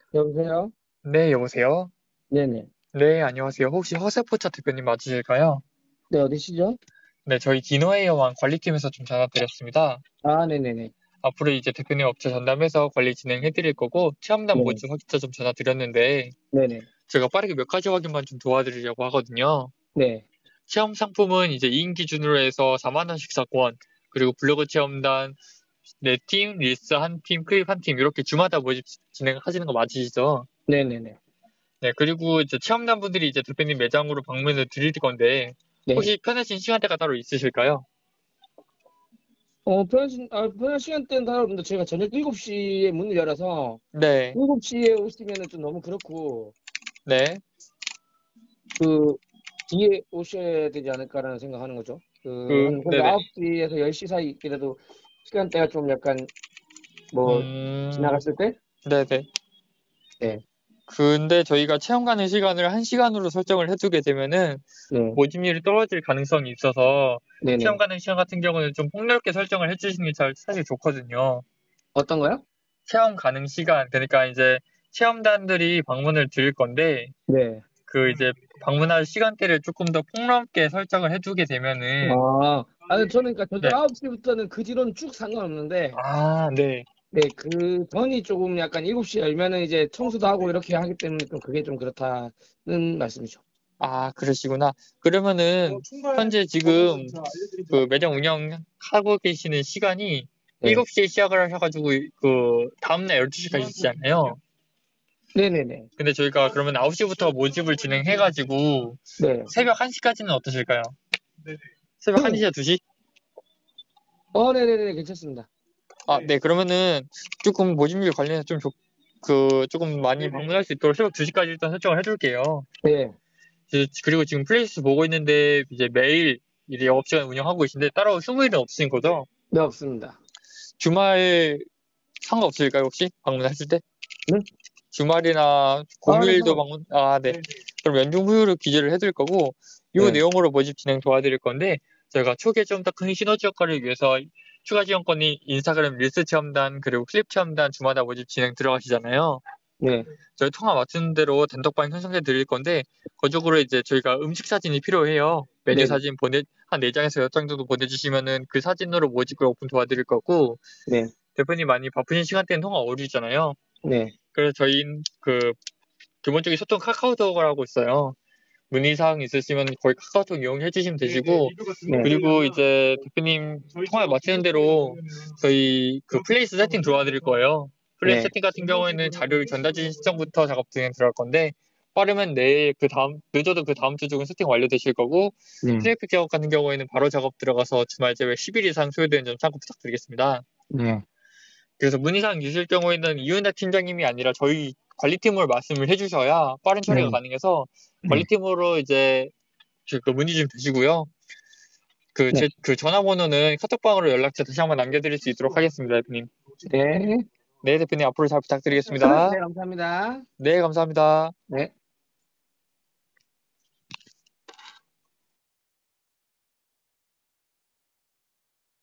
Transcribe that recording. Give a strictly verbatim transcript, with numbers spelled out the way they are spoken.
여보세요? 네, 여보세요? 네네. 네, 안녕하세요. 혹시 허세포차 대표님 맞으실까요? 네, 어디시죠? 네, 저희 디너웨이어원 관리팀에서 좀 전화드렸습니다. 아, 네네네. 앞으로 이제 대표님 업체 전담해서 관리 진행해드릴 거고, 체험단 네. 모집 확인자 좀 전화드렸는데, 네네. 제가 빠르게 몇 가지 확인만 좀 도와드리려고 하거든요. 네. 체험 상품은 이제 이 인 기준으로 해서 사만 원씩 사건, 그리고 블로그 체험단 네 팀, 릴스 한 팀, 클립 한 팀, 이렇게 주마다 모집 진행하시는 거 맞으시죠? 네네네. 네, 그리고 이제 체험단 분들이 이제 대표님 매장으로 방문을 드릴 건데, 네. 혹시 편하신 시간대가 따로 있으실까요? 어, 편한, 시, 아, 편한 시간대는 다른데 제가 저녁 일곱 시에 문을 열어서 네, 일곱 시에 오시면은 좀 너무 그렇고, 네. 그, 뒤에 오셔야 되지 않을까라는 생각하는 거죠. 그, 그, 한, 그래도 네네. 아홉 시에서 열 시 사이라도 시간대가 좀 약간 뭐, 음, 지나갔을 때? 네네. 네. 근데 저희가 체험 가는 시간을 한 시간으로 설정을 해두게 되면은 네. 모집률이 떨어질 가능성이 있어서 체험 네네. 가는 시간 같은 경우는 좀 폭넓게 설정을 해주시는 게 잘- 사실 좋거든요. 어떤 거요? 체험 가능 시간, 그러니까 이제 체험단들이 방문을 드릴 건데, 네. 그 이제 방문할 시간대를 조금 더 폭넓게 설정을 해두게 되면은, 아, 아니, 저는 그러니까 저녁 네. 아홉 시부터는 그 뒤로는 쭉 상관없는데, 아, 네. 네, 그 전이 조금 약간 일곱 시에 열면은 이제 청소도 하고 이렇게 하기 때문에 좀 그게 좀 그렇다는 말씀이죠. 아, 그러시구나. 그러면은 현재 지금 그 매장 운영하고 계시는 시간이 네. 일곱 시에 시작을 하셔가지고 그 다음날 열두 시까지잖아요. 네네네. 근데 저희가 그러면 아홉 시부터 모집을 진행해가지고 네. 새벽 한 시까지는 어떠실까요? 새벽 한 시에 두 시? 어, 네네네. 괜찮습니다. 아, 네. 그러면은 조금 모집률 관련해서 좀 조- 그 조금 많이 방문할 수 있도록 새벽 두 시까지 일단 설정을 해둘게요. 네. 이제 그리고 지금 플레이스 보고 있는데 이제 매일 이제 영업시간 운영하고 계신데 따로 휴무일은 없으신 거죠? 네, 없습니다. 주말 상관없을까요, 혹시? 방문하실 때? 네? 주말이나 아, 네, 공휴일도 상관없어요. 방문, 아, 네. 그럼 연중 후유를 기재를 해드릴 거고, 이 네. 내용으로 모집 진행 도와드릴 건데, 저희가 초기에 좀 더 큰 시너지 효과를 위해서 추가 지원권이 인스타그램 릴스 체험단, 그리고 클립 체험단 주마다 모집 진행 들어가시잖아요. 네. 저희 통화 맞춘 대로 단톡방 형성해 드릴 건데, 그쪽으로 이제 저희가 음식 사진이 필요해요. 메뉴 네네. 사진 보내, 한 네 장에서 여섯 장 정도 보내주시면은 그 사진으로 모집을 오픈 도와드릴 거고, 네. 대표님 많이 바쁘신 시간대는 통화 어려우잖아요. 네. 그래서 저희 그 기본적인 소통 카카오톡을 하고 있어요. 문의사항 있으시면 거의 카카오톡 이용해 주시면 되시고, 네. 그리고 이제 대표님 통화 마치는 대로 저희 그 플레이스 세팅 들어와 드릴 거예요. 플레이스 네. 세팅 같은 경우에는 자료를 전달 주신 시점부터 작업 진행 들어갈 건데, 빠르면 내일 그 다음, 늦어도 그 다음 주 중에 세팅 완료되실 거고, 네. 트래픽 작업 같은 경우에는 바로 작업 들어가서 주말 제외 십 일 이상 소요되는 점 참고 부탁드리겠습니다. 네. 그래서 문의사항 있을 경우에는 이윤아 팀장님이 아니라 저희 관리팀으로 말씀을 해주셔야 빠른 처리가 네. 가능해서 네. 관리팀으로 이제 그 그 문의 좀 주시고요. 그 네. 제 그 전화번호는 카톡방으로 연락처 다시 한번 남겨드릴 수 있도록 하겠습니다, 대표님. 네. 네, 대표님 앞으로 잘 네, 부탁드리겠습니다. 감사합니다. 네, 감사합니다. 네.